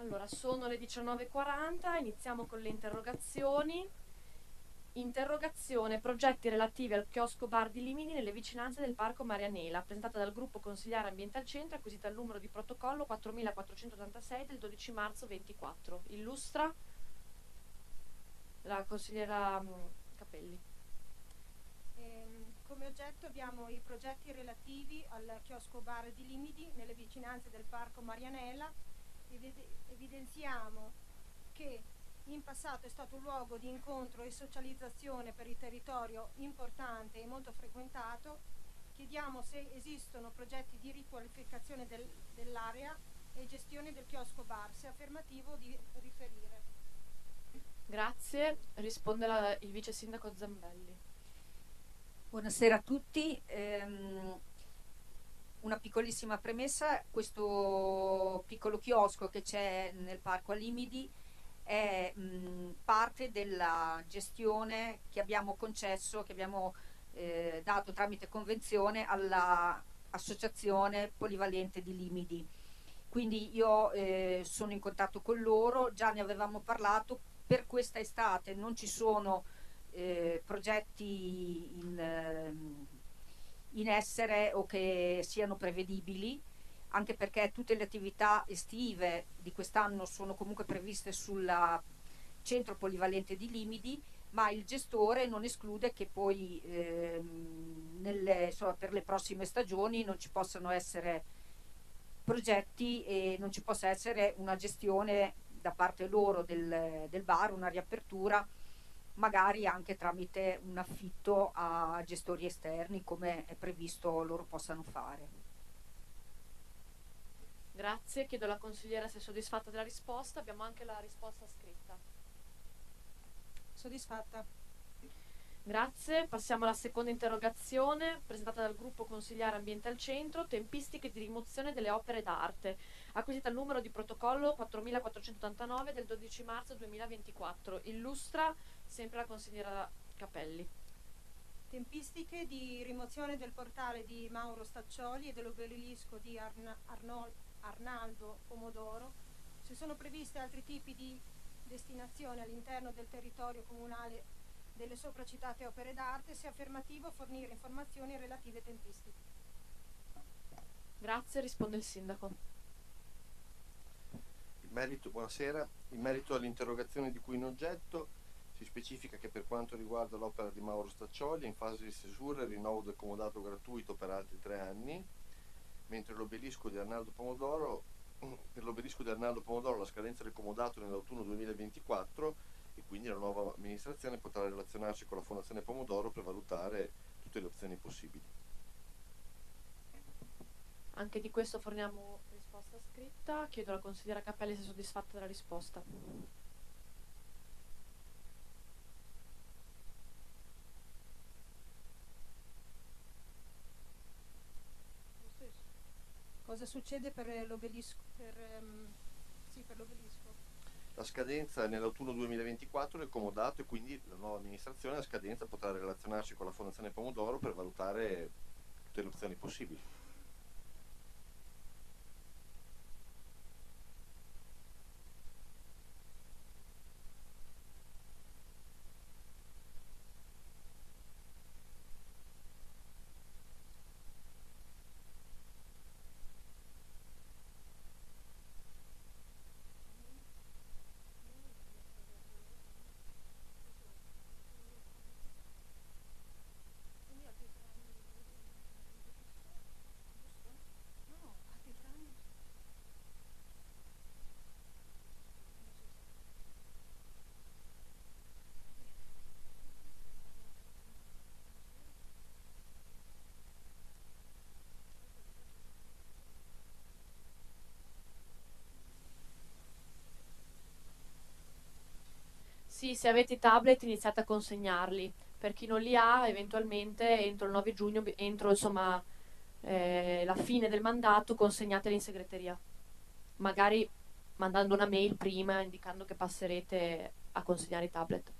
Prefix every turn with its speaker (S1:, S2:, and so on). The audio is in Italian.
S1: Allora, sono le 19:40, iniziamo con le interrogazioni. Interrogazione: progetti relativi al chiosco bar di Limini nelle vicinanze del Parco Marianela, presentata dal gruppo consigliare ambiente al centro, acquisita il numero di protocollo 4486 del 12 marzo 24. Illustra la consigliera Capelli.
S2: Come oggetto abbiamo i progetti relativi al chiosco bar di Limidi nelle vicinanze del Parco Marianela. Evidenziamo che in passato è stato un luogo di incontro e socializzazione per il territorio importante e molto frequentato. Chiediamo se esistono progetti di riqualificazione dell'area e gestione del chiosco bar, se affermativo di riferire.
S1: Grazie, risponde il vice sindaco Zambelli.
S3: Buonasera a tutti. Una piccolissima premessa: questo piccolo chiosco che c'è nel parco a Limidi è parte della gestione che abbiamo concesso, che abbiamo dato tramite convenzione all'associazione polivalente di Limidi. Quindi io sono in contatto con loro, già ne avevamo parlato. Per questa estate non ci sono progetti in essere o che siano prevedibili, anche perché tutte le attività estive di quest'anno sono comunque previste sul centro polivalente di Limidi, ma il gestore non esclude che poi per le prossime stagioni non ci possano essere progetti e non ci possa essere una gestione da parte loro del bar, una riapertura, magari anche tramite un affitto a gestori esterni, come è previsto loro possano fare.
S1: Grazie, chiedo alla consigliera se è soddisfatta della risposta. Abbiamo anche la risposta scritta.
S2: Soddisfatta.
S1: Grazie, passiamo alla seconda interrogazione presentata dal gruppo consigliare ambiente al centro, tempistiche di rimozione delle opere d'arte, acquisita il numero di protocollo 4489 del 12 marzo 2024. Illustra sempre la consigliera Capelli.
S2: Tempistiche di rimozione del portale di Mauro Staccioli e dell'obelisco di Arnaldo Pomodoro. Si sono previste altri tipi di destinazione all'interno del territorio comunale delle sopracitate opere d'arte, se affermativo fornire informazioni relative tempistiche.
S1: Grazie, risponde il sindaco.
S4: Buonasera. In merito all'interrogazione di cui in oggetto, si specifica che per quanto riguarda l'opera di Mauro Staccioli è in fase di stesura il rinnovo del comodato gratuito per altri 3 anni, mentre l'obelisco di Arnaldo Pomodoro, per l'obelisco di Arnaldo Pomodoro la scadenza del comodato è nell'autunno 2024 e quindi la nuova amministrazione potrà relazionarsi con la Fondazione Pomodoro per valutare tutte le opzioni possibili.
S1: Anche di questo forniamo risposta scritta. Chiedo alla consigliera Capelli se è soddisfatta della risposta.
S2: Cosa succede per l'obelisco? Per l'obelisco.
S4: La scadenza è nell'autunno 2024 del comodato e quindi la nuova amministrazione a scadenza potrà relazionarsi con la Fondazione Pomodoro per valutare tutte le opzioni possibili.
S1: Sì, se avete i tablet iniziate a consegnarli. Per chi non li ha, eventualmente entro il 9 giugno, entro insomma la fine del mandato, consegnateli in segreteria. Magari mandando una mail prima indicando che passerete a consegnare i tablet.